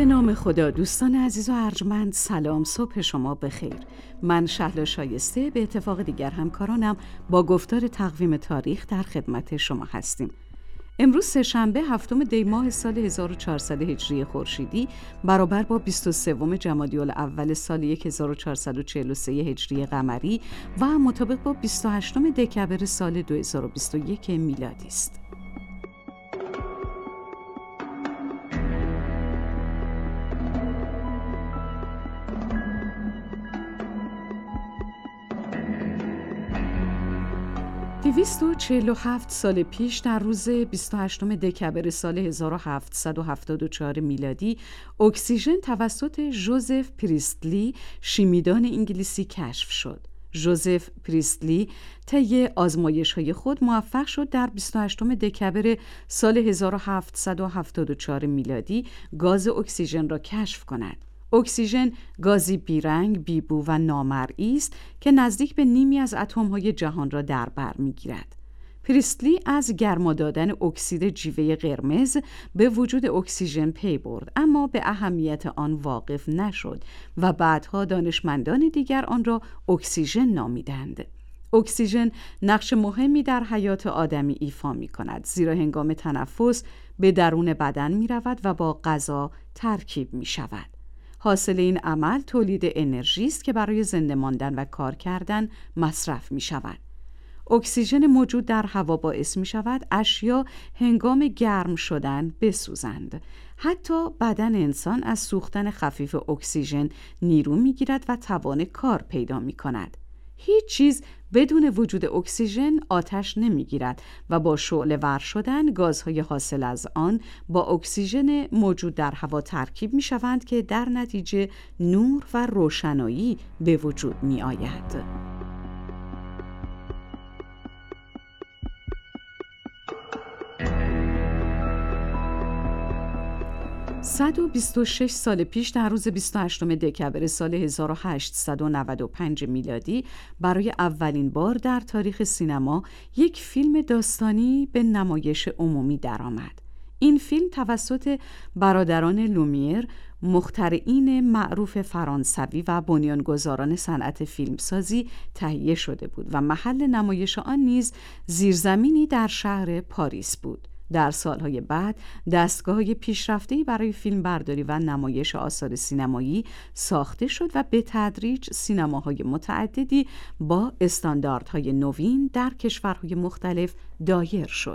به نام خدا. دوستان عزیز و ارجمند، سلام، صبح شما بخیر. من شهلا شایسته به اتفاق دیگر همکارانم با گفتار تقویم تاریخ در خدمت شما هستیم. امروز سه‌شنبه هفتم دی ماه سال 1400 هجری خورشیدی برابر با 23 جمادی الاول سال 1443 هجری قمری و مطابق با 28 دکبر سال 2021 میلادی است. دویست و 47 سال پیش در روز 28 دکبر سال 1774 میلادی اکسیژن توسط ژوزف پریستلی شیمیدان انگلیسی کشف شد. ژوزف پریستلی طی آزمایش‌های خود موفق شد در 28 دکبر سال 1774 میلادی گاز اکسیژن را کشف کند. اکسیژن گازی بیرنگ، بیبو و نامرئی است که نزدیک به نیمی از اتم‌های جهان را در بر می‌گیرد. پریستلی از گرما دادن اکسید جیوه قرمز به وجود اکسیژن پی برد، اما به اهمیت آن واقف نشد و بعدها دانشمندان دیگر آن را اکسیژن نامیدند. اکسیژن نقش مهمی در حیات آدمی ایفا می‌کند، زیرا هنگام تنفس به درون بدن می‌رود و با غذا ترکیب می‌شود. حاصل این عمل تولید انرژی است که برای زنده ماندن و کار کردن مصرف می شود. اکسیژن موجود در هوا باعث می شود اشیا هنگام گرم شدن بسوزند. حتی بدن انسان از سوختن خفیف اکسیژن نیرو می گیرد و توان کار پیدا می کند. هیچ چیز بدون وجود اکسیژن آتش نمیگیرد و با شعله ور شدن گازهای حاصل از آن با اکسیژن موجود در هوا ترکیب می شوند که در نتیجه نور و روشنایی به وجود می آید. 126 سال پیش در روز 28 دکبر سال 1895 میلادی برای اولین بار در تاریخ سینما یک فیلم داستانی به نمایش عمومی درآمد. این فیلم توسط برادران لومیر، مخترعین معروف فرانسوی و بنیانگذاران صنعت فیلمسازی تهیه شده بود و محل نمایش آن نیز زیرزمینی در شهر پاریس بود. در سالهای بعد دستگاه‌های پیشرفته‌ای برای فیلمبرداری و نمایش آثار سینمایی ساخته شد و به تدریج سینماهای متعددی با استانداردهای نوین در کشورهای مختلف دایر شد.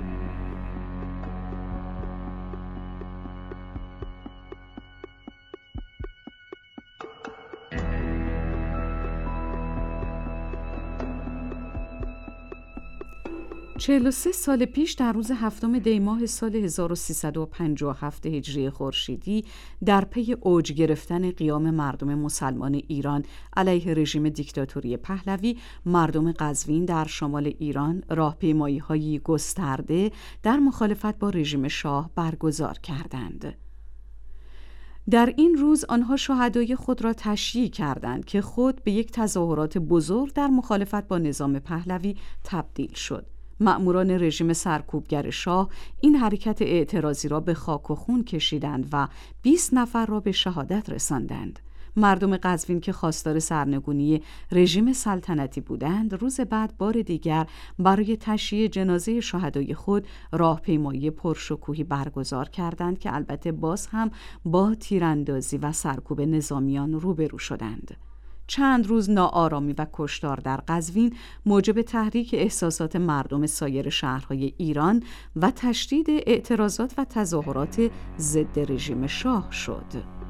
43 سال پیش در روز هفتم دی ماه سال 1357 هجری خورشیدی در پی اوج گرفتن قیام مردم مسلمان ایران علیه رژیم دیکتاتوری پهلوی، مردم قزوین در شمال ایران راهپیمایی‌های گسترده در مخالفت با رژیم شاه برگزار کردند. در این روز آنها شهدای خود را تشییع کردند که خود به یک تظاهرات بزرگ در مخالفت با نظام پهلوی تبدیل شد. مأموران رژیم سرکوبگر شاه این حرکت اعتراضی را به خاک و خون کشیدند و 20 نفر را به شهادت رساندند. مردم قزوین که خواستار سرنگونی رژیم سلطنتی بودند، روز بعد بار دیگر برای تشییع جنازه شهدای خود راهپیمایی پرشکوهی برگزار کردند که البته باز هم با تیراندازی و سرکوب نظامیان روبرو شدند. چند روز ناآرامی و کشتار در قزوین موجب تحریک احساسات مردم سایر شهرهای ایران و تشدید اعتراضات و تظاهرات ضد رژیم شاه شد.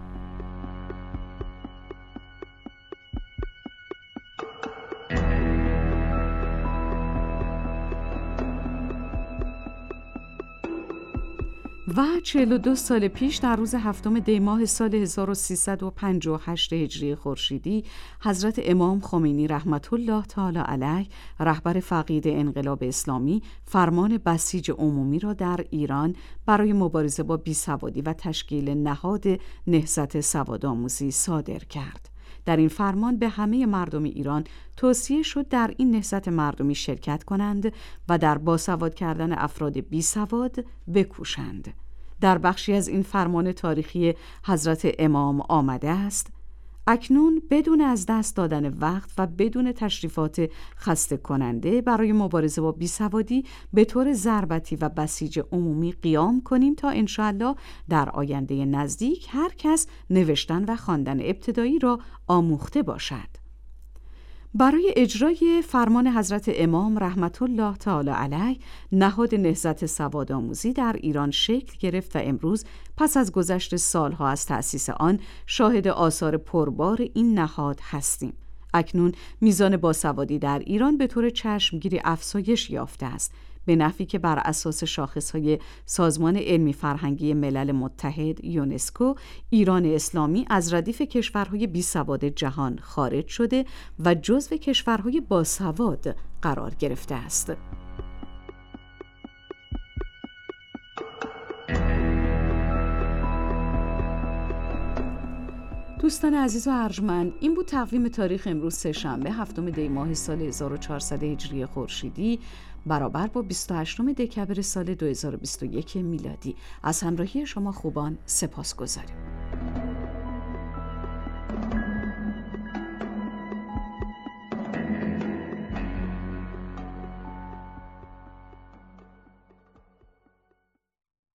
و 42 سال پیش در روز هفتم دی ماه سال 1358 هجری خورشیدی حضرت امام خمینی رحمت الله تعالی علیه، رهبر فقید انقلاب اسلامی، فرمان بسیج عمومی را در ایران برای مبارزه با بیسوادی و تشکیل نهاد نهضت سوادآموزی صادر کرد. در این فرمان به همه مردم ایران توصیه شد در این نهضت مردمی شرکت کنند و در باسواد کردن افراد بیسواد بکوشند. در بخشی از این فرمان تاریخی حضرت امام آمده است: اکنون بدون از دست دادن وقت و بدون تشریفات خسته کننده برای مبارزه با بیسوادی به طور ضربتی و بسیج عمومی قیام کنیم تا انشاءالله در آینده نزدیک هر کس نوشتن و خواندن ابتدایی را آموخته باشد. برای اجرای فرمان حضرت امام رحمت الله تعالی علیه نهاد نهضت سوادآموزی در ایران شکل گرفت و امروز پس از گذشت سالها از تأسیس آن شاهد آثار پربار این نهاد هستیم. اکنون میزان باسوادی در ایران به طور چشمگیری افزایش یافته است، به نحوی که بر اساس شاخصهای سازمان علمی فرهنگی ملل متحد یونسکو ایران اسلامی از ردیف کشورهای بیسواد جهان خارج شده و جزو کشورهای باسواد قرار گرفته است. دوستان عزیز و ارجمند، این بود تقویم تاریخ امروز سه‌شنبه 7 دی ماه سال 1400 هجری خورشیدی برابر با 28 دکبر سال 2021 میلادی. از همراهی شما خوبان سپاسگزاریم.